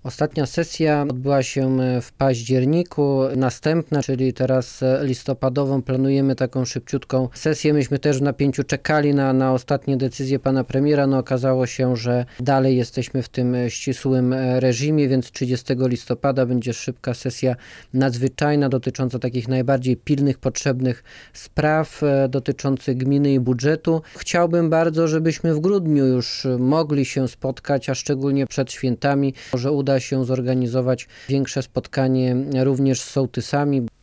Ostatnia sesja odbyła się w październiku. Następna, czyli teraz listopadową, planujemy taką szybciutką sesję. Myśmy też w napięciu czekali na ostatnie decyzje pana premiera. Okazało się, że dalej jesteśmy w tym ścisłym reżimie, więc 30 listopada będzie szybka sesja nadzwyczajna dotycząca takich najbardziej pilnych, potrzebnych spraw dotyczących gminy i budżetu. Chciałbym bardzo, żebyśmy w grudniu już mogli się spotkać, a szczególnie przed świętami. Może uda się zorganizować większe spotkanie również z sołtysami.